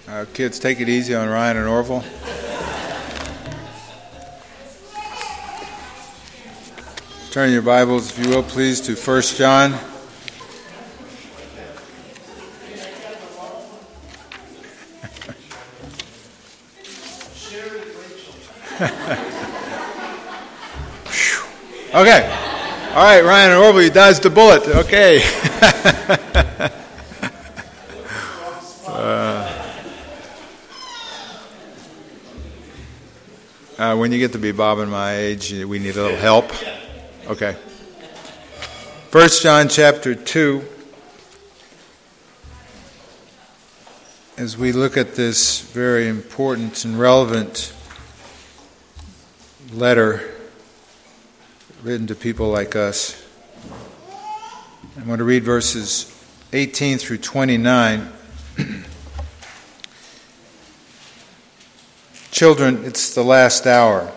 Kids, take it easy on Ryan and Orville. Turn your Bibles, if you will, please, to 1 John. Okay. All right, Ryan and Orville, you dodged the bullet. Okay. When you get to be Bob and my age, we need a little help. Okay. 1 John chapter 2. As we look at this very important and relevant letter written to people like us, I'm going to read verses 18 through 29. Children, it's the last hour.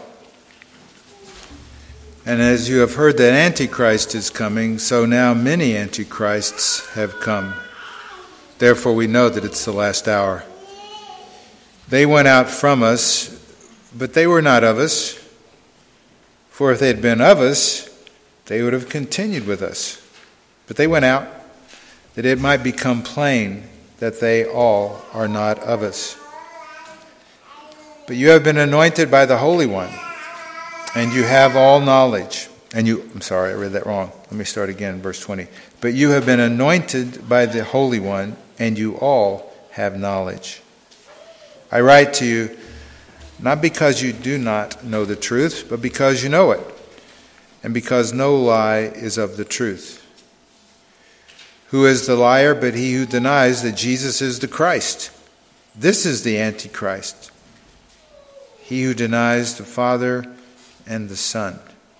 And as you have heard that Antichrist is coming, so now many Antichrists have come. Therefore we know that it's the last hour. They went out from us, but they were not of us. For if they had been of us, they would have continued with us. But they went out, that it might become plain that they all are not of us. But you have been anointed by the Holy One, and you have all knowledge. I'm sorry, I read that wrong. Let me start again, verse 20. But you have been anointed by the Holy One, and you all have knowledge. I write to you, not because you do not know the truth, but because you know it, and because no lie is of the truth. Who is the liar but he who denies that Jesus is the Christ? This is the Antichrist. He who denies the Father and the Son.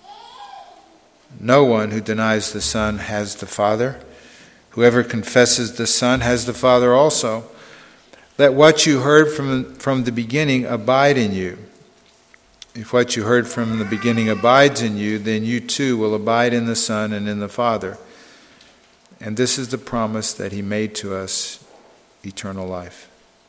No one who denies the Son has the Father. Whoever confesses the Son has the Father also. Let what you heard from the beginning abide in you. If what you heard from the beginning abides in you, then you too will abide in the Son and in the Father. And this is the promise that he made to us, eternal life.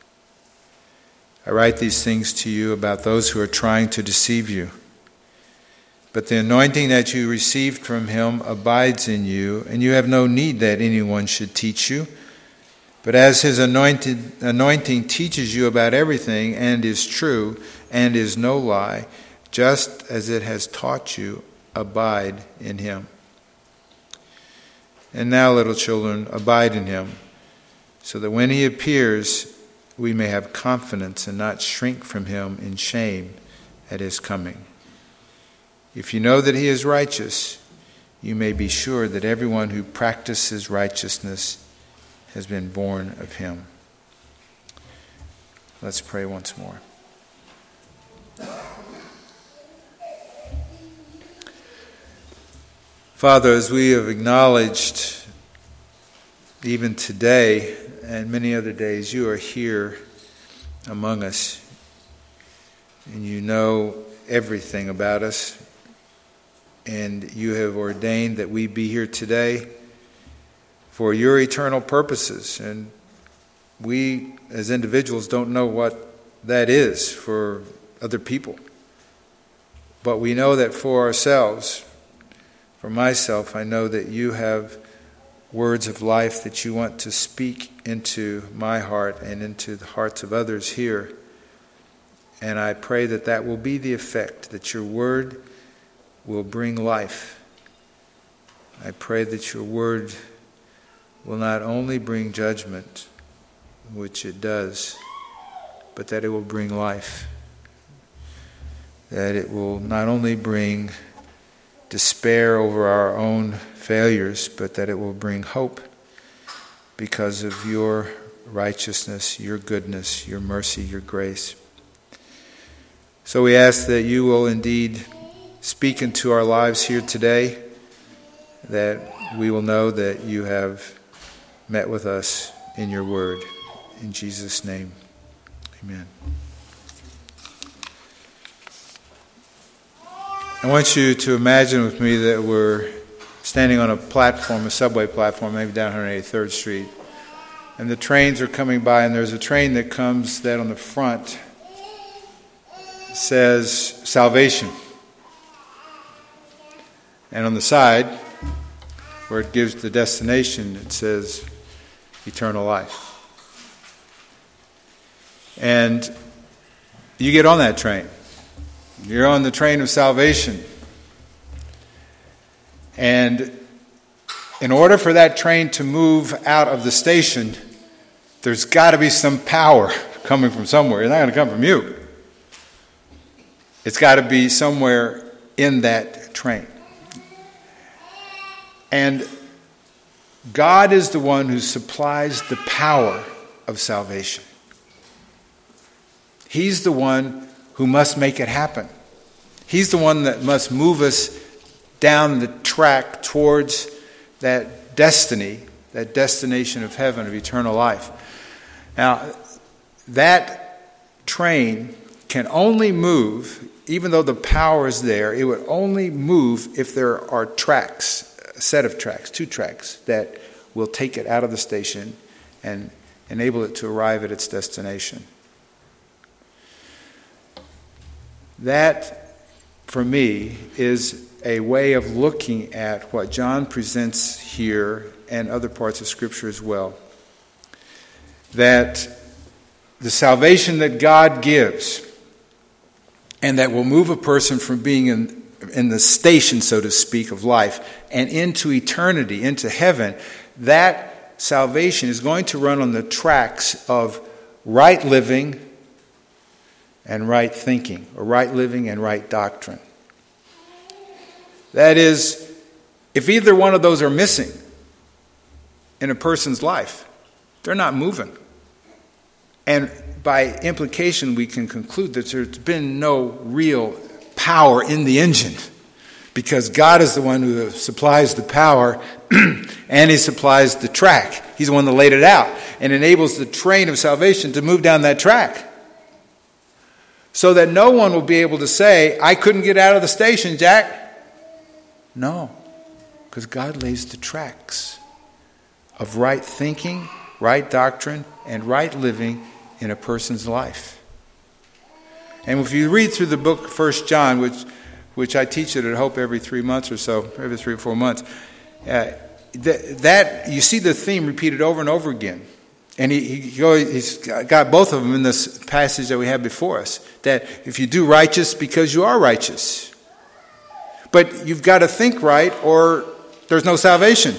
I write these things to you about those who are trying to deceive you. But the anointing that you received from him abides in you, and you have no need that anyone should teach you. But as his anointing teaches you about everything, and is true, and is no lie, just as it has taught you, abide in him. And now, little children, abide in him, so that when he appears, we may have confidence and not shrink from him in shame at his coming. If you know that he is righteous, you may be sure that everyone who practices righteousness has been born of him. Let's pray once more. Father, as we have acknowledged even today and many other days, you are here among us, and you know everything about us, and you have ordained that we be here today for your eternal purposes, and we as individuals don't know what that is for other people, but we know that for ourselves, for myself, I know that you have words of life that you want to speak into my heart and into the hearts of others here. And I pray that that will be the effect, that your word will bring life. I pray that your word will not only bring judgment, which it does, but that it will bring life. That it will not only bring despair over our own failures, but that it will bring hope because of your righteousness, your goodness, your mercy, your grace. So we ask that you will indeed speak into our lives here today, that we will know that you have met with us in your word. In Jesus' name, amen. I want you to imagine with me that we're standing on a platform, a subway platform, maybe down 183rd Street. And the trains are coming by, and there's a train that comes that on the front says salvation. And on the side, where it gives the destination, it says eternal life. And you get on that train. You're on the train of salvation. And in order for that train to move out of the station, there's got to be some power coming from somewhere. It's not going to come from you. It's got to be somewhere in that train. And God is the one who supplies the power of salvation. He's the one who must make it happen. He's the one that must move us down the track towards that destiny, that destination of heaven, of eternal life. Now, that train can only move, even though the power is there, it would only move if there are tracks, a set of tracks, 2 tracks, that will take it out of the station and enable it to arrive at its destination. That, for me, is a way of looking at what John presents here and other parts of Scripture as well. That the salvation that God gives and that will move a person from being in the station, so to speak, of life and into eternity, into heaven, that salvation is going to run on the tracks of right living and right thinking, or right living and right doctrine. That is, if either one of those are missing in a person's life, they're not moving. And by implication, we can conclude that there's been no real power in the engine, because God is the one who supplies the power and He supplies the track. He's the one that laid it out and enables the train of salvation to move down that track. So that no one will be able to say, I couldn't get out of the station, Jack. No, because God lays the tracks of right thinking, right doctrine, and right living in a person's life. And if you read through the book 1 John, which I teach it at Hope every 3 months or so, every 3 or 4 months, that you see the theme repeated over and over again. And he's got both of them in this passage that we have before us. That if you do righteous because you are righteous. But you've got to think right or there's no salvation.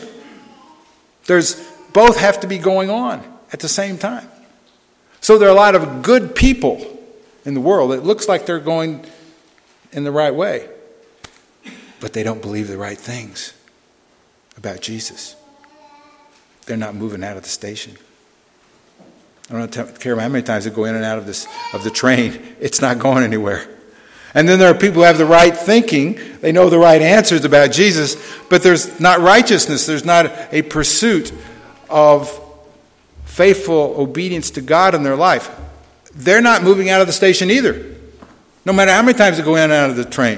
Both have to be going on at the same time. So there are a lot of good people in the world. It looks like they're going in the right way. But they don't believe the right things about Jesus. They're not moving out of the station. I don't care how many times they go in and out of the train. It's not going anywhere. And then there are people who have the right thinking. They know the right answers about Jesus, but there's not righteousness. There's not a pursuit of faithful obedience to God in their life. They're not moving out of the station either, no matter how many times they go in and out of the train.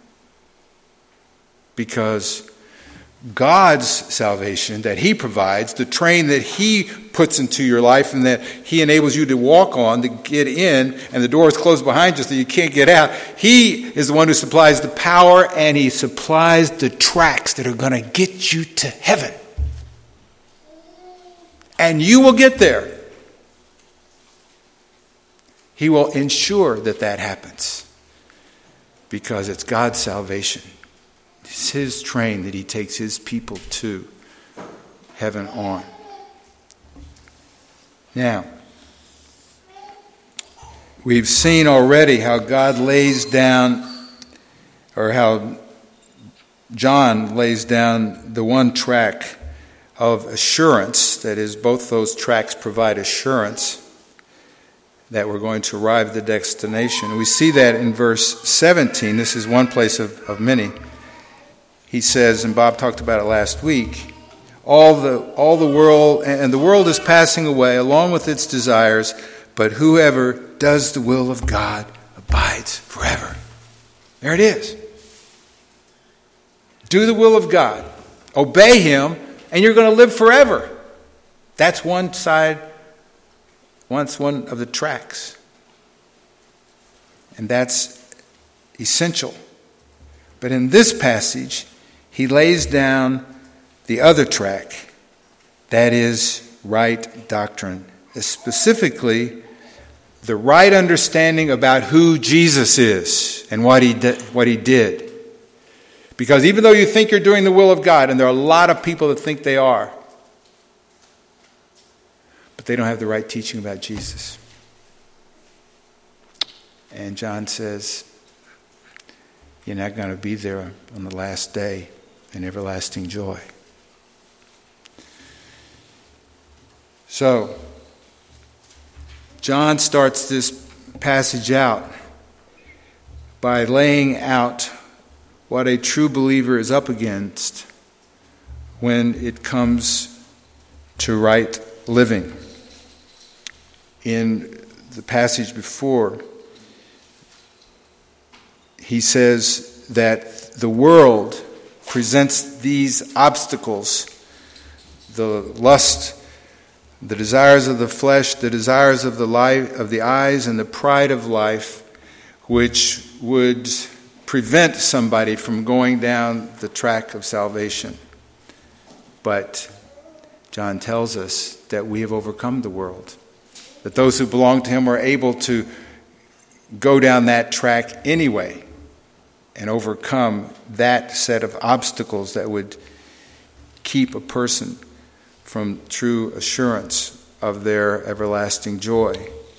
Because God's salvation that He provides, the train that He puts into your life and that He enables you to walk on, to get in, and the door is closed behind you so you can't get out. He is the one who supplies the power and He supplies the tracks that are going to get you to heaven. And you will get there. He will ensure that happens because it's God's salvation. It's His train that He takes His people to heaven on. Now, we've seen already how God lays down, or how John lays down the one track of assurance. That is, both those tracks provide assurance that we're going to arrive at the destination. We see that in verse 17. This is one place of many. He says, and Bob talked about it last week, all the world, and the world is passing away along with its desires, but whoever does the will of God abides forever. There it is. Do the will of God. Obey Him, and you're going to live forever. That's one side, once one of the tracks. And that's essential. But in this passage, he lays down the other track, that is right doctrine, specifically the right understanding about who Jesus is and what he did. Because even though you think you're doing the will of God, and there are a lot of people that think they are, but they don't have the right teaching about Jesus. And John says, you're not going to be there on the last day in everlasting joy. So, John starts this passage out by laying out what a true believer is up against when it comes to right living. In the passage before, he says that the world presents these obstacles, the lust, the desires of the flesh, the desires of the life, of the eyes, and the pride of life, which would prevent somebody from going down the track of salvation. But John tells us that we have overcome the world, that those who belong to him are able to go down that track anyway and overcome that set of obstacles that would keep a person from true assurance of their everlasting joy.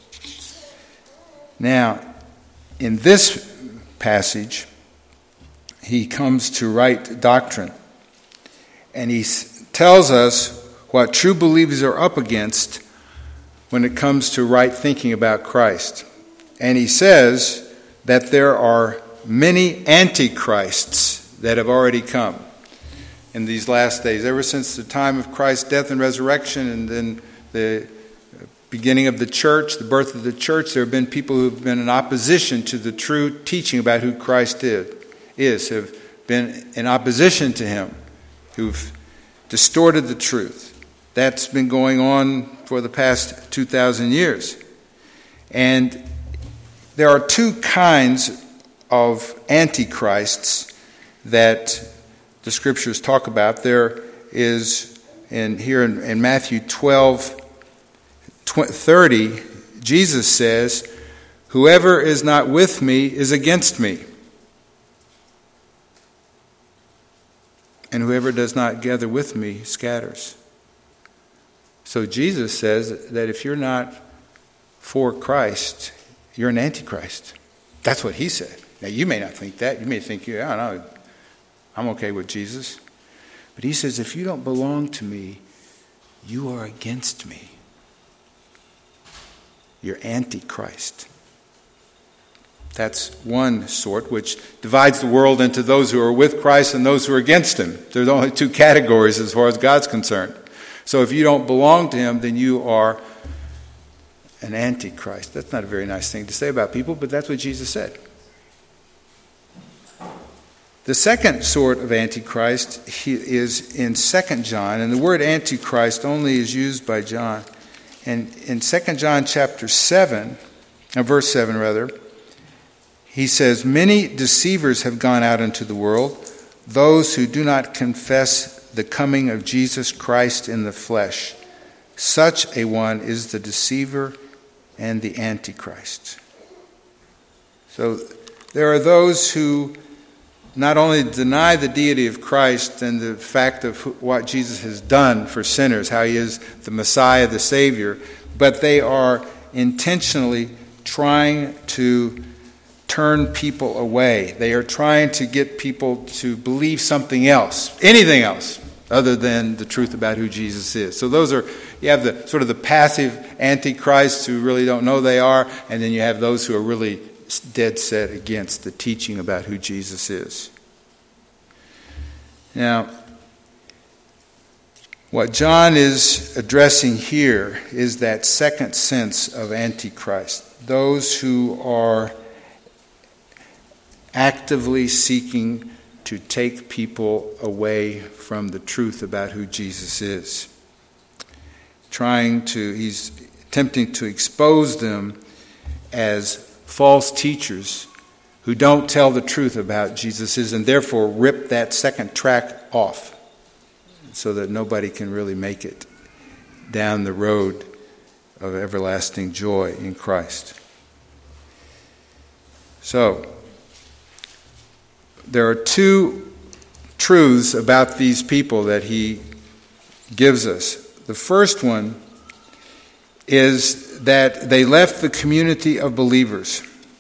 Now, in this passage, he comes to right doctrine, and he tells us what true believers are up against when it comes to right thinking about Christ. And he says that there are many antichrists that have already come in these last days. Ever since the time of Christ's death and resurrection, and then the beginning of the church, the birth of the church, there have been people who have been in opposition to the true teaching about who Christ is, have been in opposition to him, who've distorted the truth. That's been going on for the past 2,000 years. And there are two kinds of antichrists that the scriptures talk about. There is, here in Matthew 12:30, Jesus says, "Whoever is not with me is against me, and whoever does not gather with me scatters." So Jesus says that if you're not for Christ, you're an antichrist. That's what he said. Now, you may not think that. You may think, I don't know, I'm okay with Jesus. But he says, if you don't belong to me, you are against me. You're antichrist. That's one sort, which divides the world into those who are with Christ and those who are against him. There's only two categories as far as God's concerned. So if you don't belong to him, then you are an antichrist. That's not a very nice thing to say about people, but that's what Jesus said. The second sort of antichrist is in 2 John, and the word antichrist only is used by John. And in 2 John chapter 7, verse 7 rather, he says, "Many deceivers have gone out into the world, those who do not confess the coming of Jesus Christ in the flesh. Such a one is the deceiver and the antichrist." So there are those who not only deny the deity of Christ and the fact of what Jesus has done for sinners, how he is the Messiah, the Savior, but they are intentionally trying to turn people away. They are trying to get people to believe something else, anything else, other than the truth about who Jesus is. So you have the sort of the passive antichrists who really don't know they are, and then you have those who are really dead set against the teaching about who Jesus is. Now, what John is addressing here is that second sense of antichrist, those who are actively seeking to take people away from the truth about who Jesus is. he's attempting to expose them as false teachers who don't tell the truth about Jesus and therefore rip that second track off so that nobody can really make it down the road of everlasting joy in Christ. So, there are two truths about these people that he gives us. The first one is that they left the community of believers.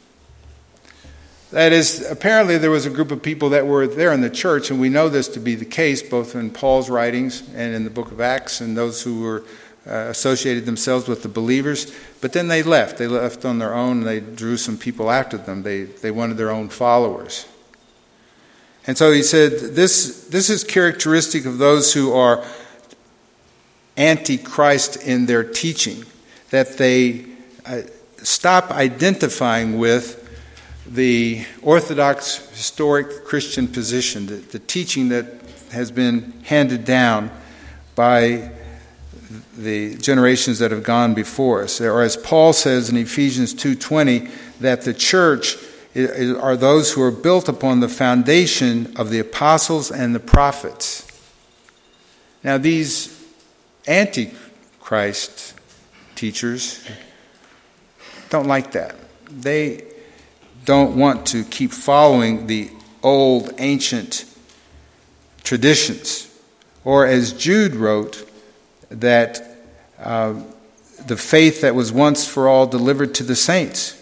That is, apparently there was a group of people that were there in the church, and we know this to be the case both in Paul's writings and in the book of Acts, and those who were associated themselves with the believers. But then they left. They left on their own, and they drew some people after them. They wanted their own followers. And so he said, this is characteristic of those who are anti-Christ in their teaching, that they stop identifying with the Orthodox historic Christian position, the teaching that has been handed down by the generations that have gone before us. Or as Paul says in Ephesians 2:20, that the church are those who are built upon the foundation of the apostles and the prophets. Now these antichrist teachers don't like that. They don't want to keep following the old ancient traditions. Or as Jude wrote, that the faith that was once for all delivered to the saints.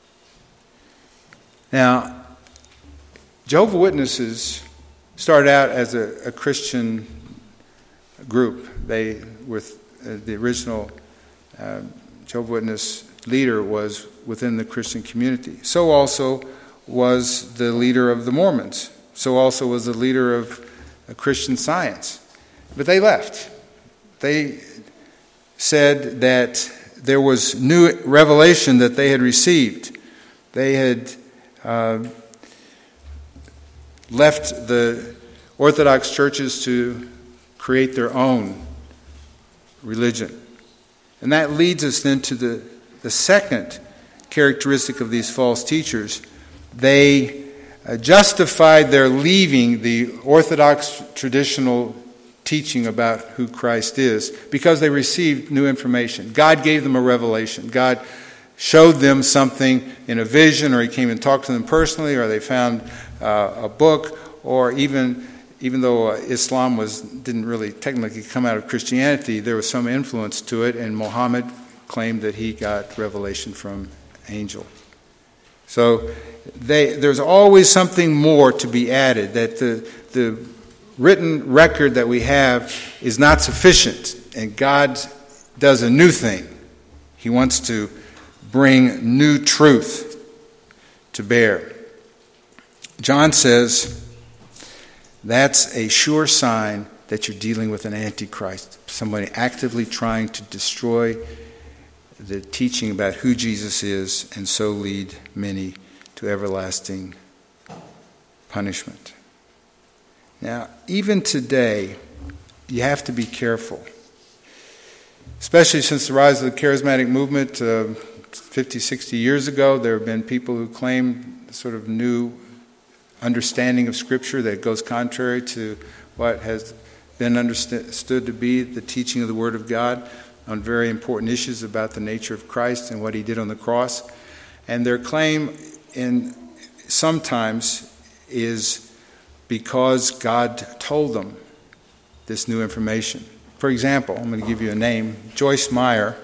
Now, Jehovah's Witnesses started out as a Christian group. They were the original Jehovah's Witness leader was within the Christian community. So also was the leader of the Mormons. So also was the leader of Christian Science. But they left. They said that there was new revelation that they had received. They had left the Orthodox churches to create their own religion. And that leads us then to the second characteristic of these false teachers. They justified their leaving the Orthodox traditional teaching about who Christ is because they received new information. God gave them a revelation. God showed them something in a vision, or he came and talked to them personally, or they found a book, or even though Islam didn't really technically come out of Christianity, there was some influence to it, and Muhammad claimed that he got revelation from angel. So there's always something more to be added, that the written record that we have is not sufficient, and God does a new thing. He wants to bring new truth to bear. John says that's a sure sign that you're dealing with an antichrist, somebody actively trying to destroy the teaching about who Jesus is and so lead many to everlasting punishment. Now, even today, you have to be careful, especially since the rise of the charismatic movement 50, 60 years ago. There have been people who claim sort of new understanding of Scripture that goes contrary to what has been understood to be the teaching of the Word of God on very important issues about the nature of Christ and what he did on the cross. And their claim sometimes is because God told them this new information. For example, I'm going to give you a name. Joyce Meyer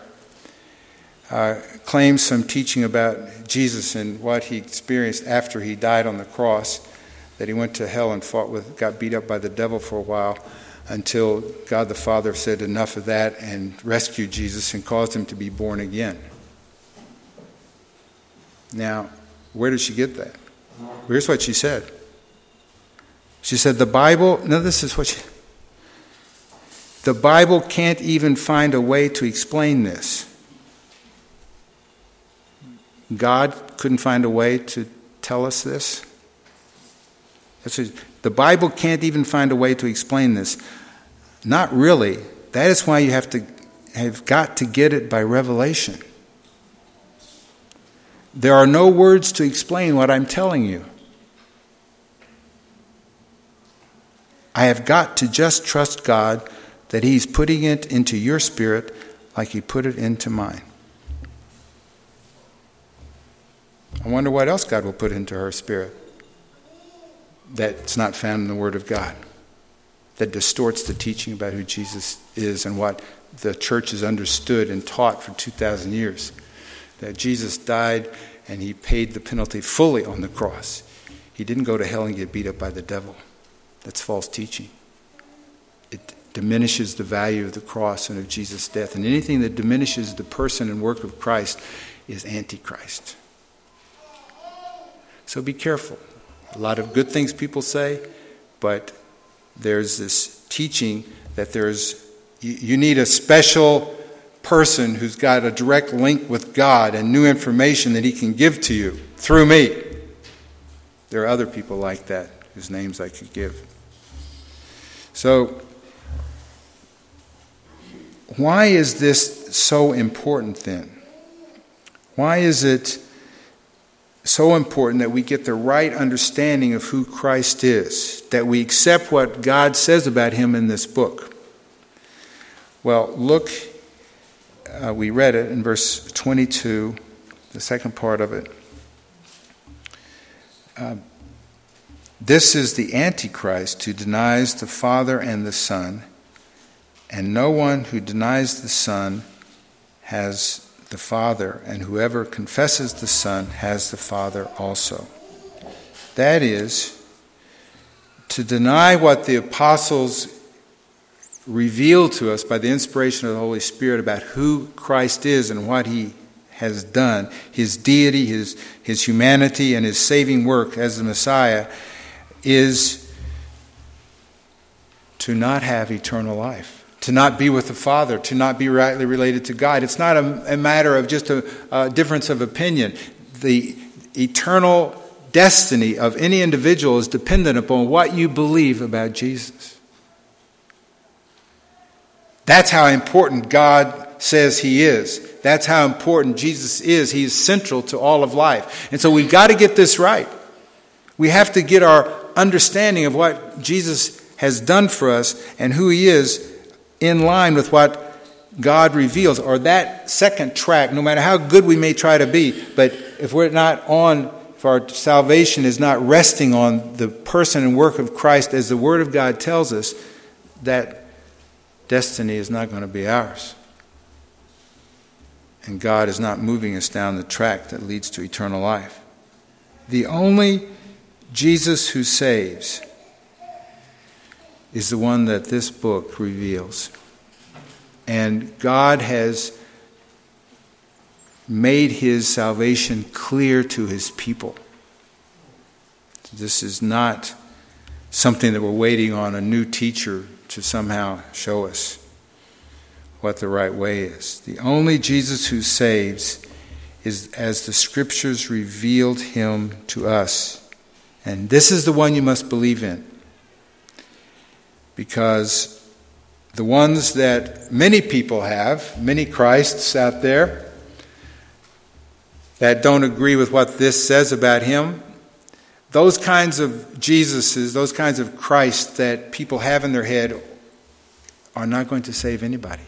claims some teaching about Jesus and what he experienced after he died on the cross, that he went to hell and got beat up by the devil for a while until God the Father said enough of that and rescued Jesus and caused him to be born again. Now, where did she get that? Here's what she said. She said the Bible can't even find a way to explain this. God couldn't find a way to tell us this. The Bible can't even find a way to explain this. Not really. That is why you have to have got to get it by revelation. There are no words to explain what I'm telling you. I have got to just trust God that He's putting it into your spirit like He put it into mine. I wonder what else God will put into her spirit that's not found in the Word of God, that distorts the teaching about who Jesus is and what the church has understood and taught for 2,000 years. That Jesus died and He paid the penalty fully on the cross. He didn't go to hell and get beat up by the devil. That's false teaching. It diminishes the value of the cross and of Jesus' death. And anything that diminishes the person and work of Christ is Antichrist. So be careful. A lot of good things people say, but there's this teaching that you need a special person who's got a direct link with God and new information that He can give to you through me. There are other people like that whose names I could give. So, why is this so important then? Why is it so important that we get the right understanding of who Christ is, that we accept what God says about Him in this book? Well, look, we read it in verse 22, the second part of it. This is the Antichrist who denies the Father and the Son, and no one who denies the Son has the Father, and whoever confesses the Son has the Father also. That is, to deny what the apostles revealed to us by the inspiration of the Holy Spirit about who Christ is and what He has done, His deity, His humanity, and His saving work as the Messiah, is to not have eternal life, to not be with the Father, to not be rightly related to God. It's not a matter of just a difference of opinion. The eternal destiny of any individual is dependent upon what you believe about Jesus. That's how important God says He is. That's how important Jesus is. He is central to all of life. And so we've got to get this right. We have to get our understanding of what Jesus has done for us and who He is in line with what God reveals, or that second track, no matter how good we may try to be, but if our salvation is not resting on the person and work of Christ as the Word of God tells us, that destiny is not going to be ours. And God is not moving us down the track that leads to eternal life. The only Jesus who saves is the one that this book reveals. And God has made His salvation clear to His people. This is not something that we're waiting on a new teacher to somehow show us what the right way is. The only Jesus who saves is as the Scriptures revealed Him to us. And this is the one you must believe in. Because the ones that many people have, many Christs out there, that don't agree with what this says about Him, those kinds of Jesuses, those kinds of Christ that people have in their head are not going to save anybody.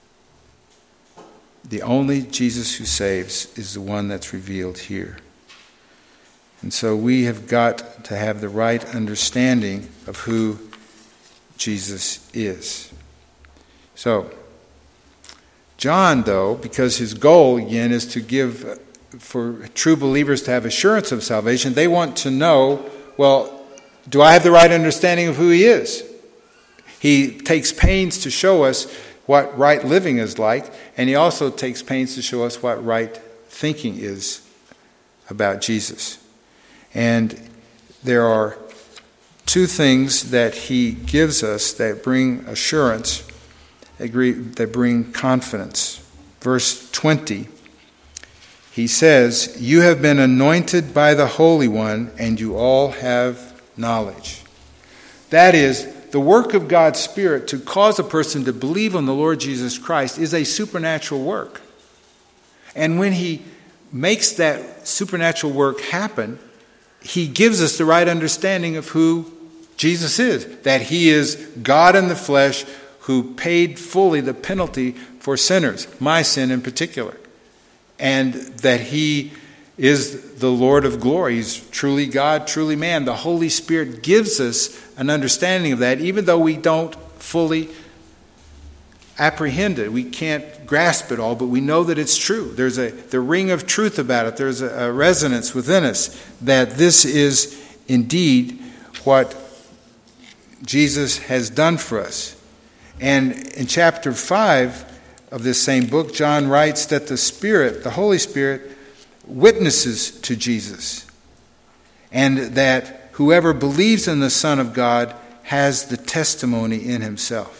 The only Jesus who saves is the one that's revealed here. And so we have got to have the right understanding of who Jesus is. So, John, though, because his goal, again, is to give, for true believers to have assurance of salvation, they want to know, well, do I have the right understanding of who He is? He takes pains to show us what right living is like, and He also takes pains to show us what right thinking is about Jesus. And there are two things that He gives us that bring assurance, that bring confidence. Verse 20, He says, "You have been anointed by the Holy One, and you all have knowledge." That is, the work of God's Spirit to cause a person to believe on the Lord Jesus Christ is a supernatural work. And when he makes that supernatural work happen, he gives us the right understanding of who Jesus is. That he is God in the flesh who paid fully the penalty for sinners, my sin in particular. And that he is the Lord of glory. He's truly God, truly man. The Holy Spirit gives us an understanding of that, even though we don't fully apprehend it. We can't grasp it all, but we know that it's true. There's the ring of truth about it. There's a resonance within us that this is indeed what Jesus has done for us. And in chapter 5 of this same book, John writes that the Spirit, the Holy Spirit, witnesses to Jesus, and that whoever believes in the Son of God has the testimony in himself.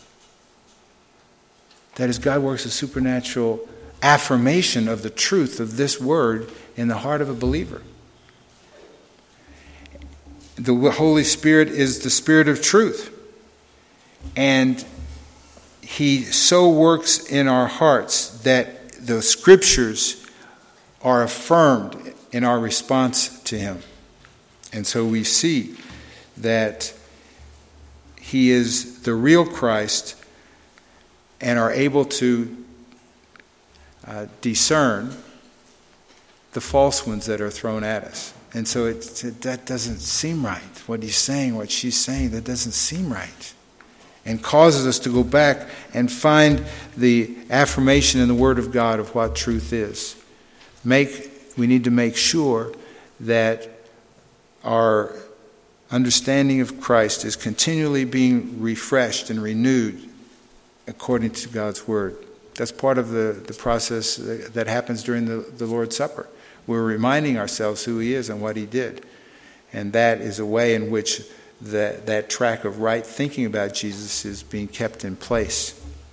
That is, God works a supernatural affirmation of the truth of this word in the heart of a believer. The Holy Spirit is the Spirit of truth. And he so works in our hearts that the Scriptures are affirmed in our response to him. And so we see that he is the real Christ and are able to discern the false ones that are thrown at us. And so that doesn't seem right. What he's saying, what she's saying, that doesn't seem right. And causes us to go back and find the affirmation in the Word of God of what truth is. We need to make sure that our understanding of Christ is continually being refreshed and renewed according to God's Word. That's part of the process that happens during the Lord's Supper. We're reminding ourselves who he is and what he did. And that is a way in which that track of right thinking about Jesus is being kept in place.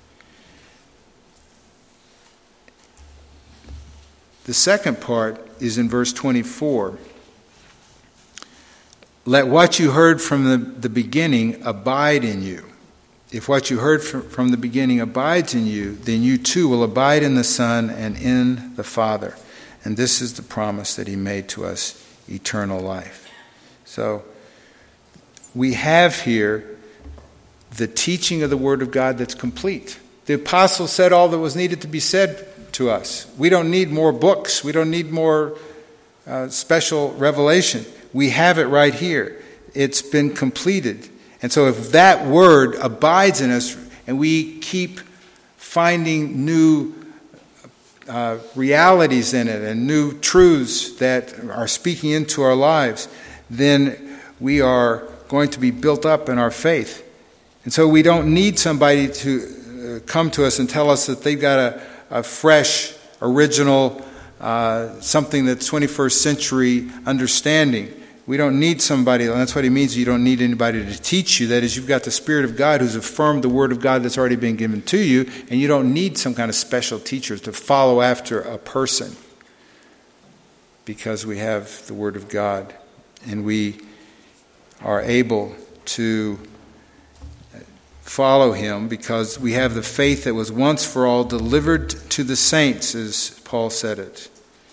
The second part is in verse 24. Let what you heard from the beginning abide in you. If what you heard from the beginning abides in you, then you too will abide in the Son and in the Father. And this is the promise that he made to us, eternal life. So we have here the teaching of the Word of God that's complete. The apostles said all that was needed to be said to us. We don't need more books. We don't need more special revelation. We have it right here. It's been completed. And so if that word abides in us and we keep finding new realities in it and new truths that are speaking into our lives, then we are going to be built up in our faith. And so we don't need somebody to come to us and tell us that they've got a fresh, original, something that's 21st century understanding. We don't need somebody, and that's what he means, you don't need anybody to teach you. That is, you've got the Spirit of God who's affirmed the Word of God that's already been given to you, and you don't need some kind of special teachers to follow after a person, because we have the Word of God, and we are able to follow him because we have the faith that was once for all delivered to the saints, as Paul said it.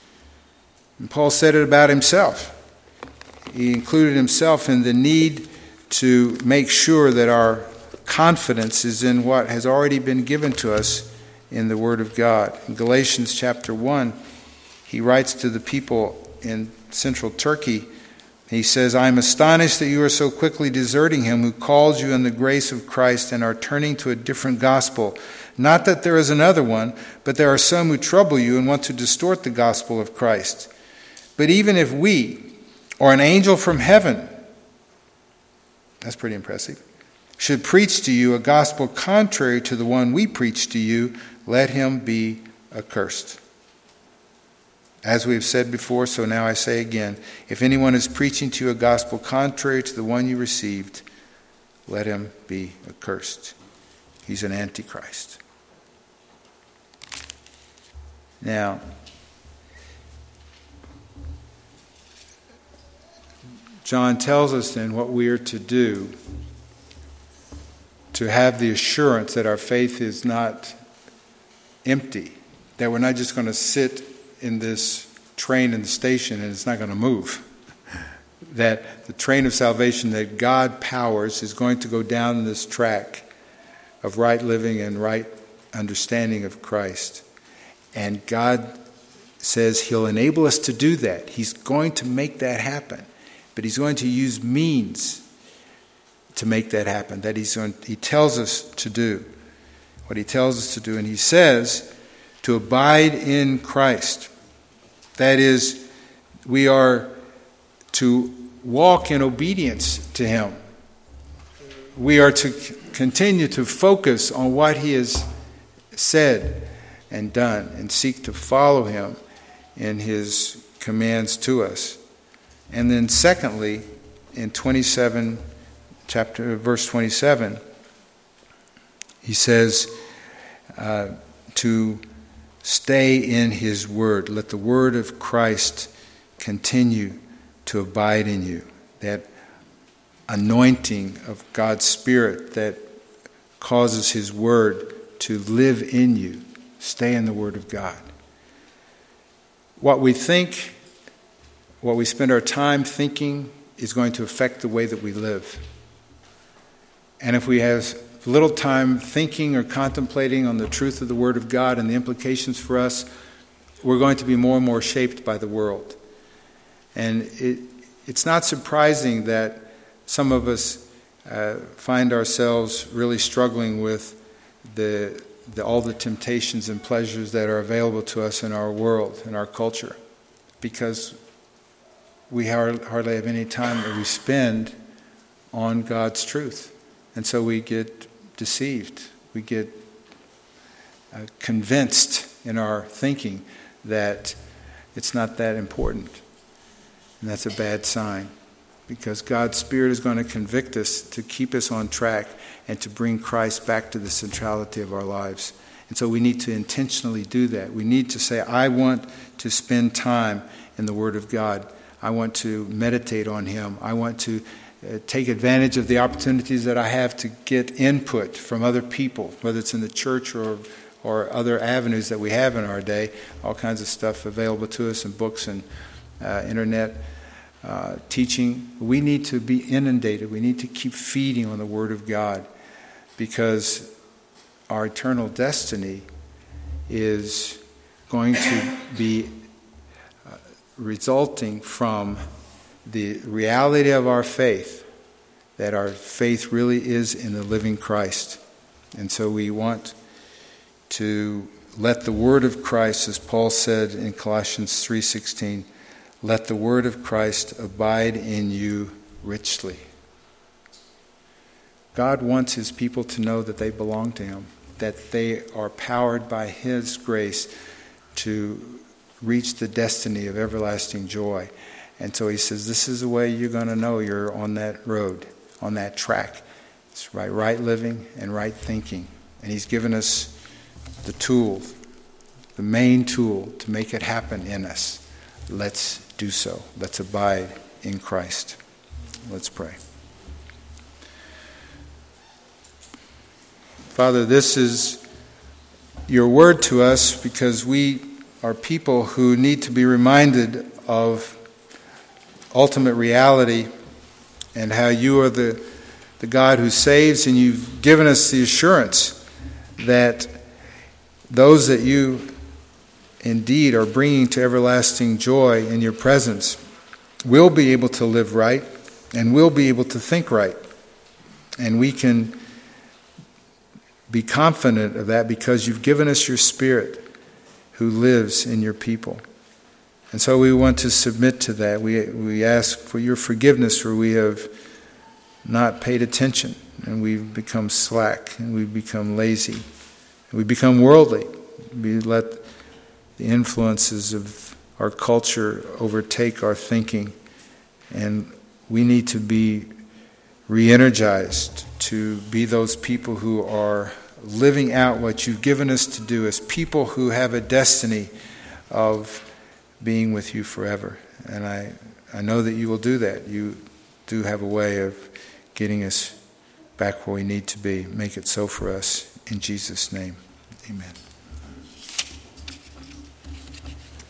And Paul said it about himself. He included himself in the need to make sure that our confidence is in what has already been given to us in the Word of God. In Galatians chapter 1, he writes to the people in central Turkey, he says, I am astonished that you are so quickly deserting him who calls you in the grace of Christ and are turning to a different gospel. Not that there is another one, but there are some who trouble you and want to distort the gospel of Christ. But even if we, or an angel from heaven, that's pretty impressive, should preach to you a gospel contrary to the one we preach to you, let him be accursed. As we have said before, so now I say again, if anyone is preaching to you a gospel contrary to the one you received, let him be accursed. He's an antichrist. Now, John tells us then what we are to do to have the assurance that our faith is not empty, that we're not just going to sit in this train in the station and it's not going to move. That the train of salvation that God powers is going to go down this track of right living and right understanding of Christ. And God says He'll enable us to do that. He's going to make that happen. But He's going to use means to make that happen. That He tells us to do what He tells us to do. And He says to abide in Christ. That is, we are to walk in obedience to Him. We are to continue to focus on what He has said and done and seek to follow Him in His commands to us. And then secondly, in verse 27, He says to stay in His word. Let the word of Christ continue to abide in you. That anointing of God's Spirit that causes His word to live in you. Stay in the word of God. What we think, what we spend our time thinking, is going to affect the way that we live. And if we have little time thinking or contemplating on the truth of the Word of God and the implications for us, we're going to be more and more shaped by the world. And it's not surprising that some of us find ourselves really struggling with all the temptations and pleasures that are available to us in our world, in our culture, because we hardly have any time that we spend on God's truth. And so we get deceived. We get convinced in our thinking that it's not that important. And that's a bad sign, because God's Spirit is going to convict us to keep us on track and to bring Christ back to the centrality of our lives. And so we need to intentionally do that. We need to say, I want to spend time in the Word of God. I want to meditate on Him. I want to take advantage of the opportunities that I have to get input from other people, whether it's in the church or other avenues that we have in our day. All kinds of stuff available to us in books and internet teaching. We need to be inundated. We need to keep feeding on the Word of God, because our eternal destiny is going to be resulting from the reality of our faith, that our faith really is in the living Christ. And so we want to let the word of Christ, as Paul said in Colossians 3:16, let the word of Christ abide in you richly. God wants His people to know that they belong to Him, that they are powered by His grace to reach the destiny of everlasting joy. And so He says, this is the way you're going to know you're on that road, on that track. It's by right living and right thinking. And He's given us the tool, the main tool to make it happen in us. Let's do so. Let's abide in Christ. Let's pray. Father, this is your word to us because we are people who need to be reminded of ultimate reality and how you are the God who saves, and you've given us the assurance that those that you indeed are bringing to everlasting joy in your presence will be able to live right and will be able to think right. And we can be confident of that because you've given us your Spirit who lives in your people. And so we want to submit to that. We ask for your forgiveness where we have not paid attention and we've become slack and we've become lazy and we become worldly. We let the influences of our culture overtake our thinking, and we need to be re-energized to be those people who are living out what you've given us to do as people who have a destiny of being with you forever. And I know that you will do that. You do have a way of getting us back where we need to be. Make it so for us. In Jesus' name, amen.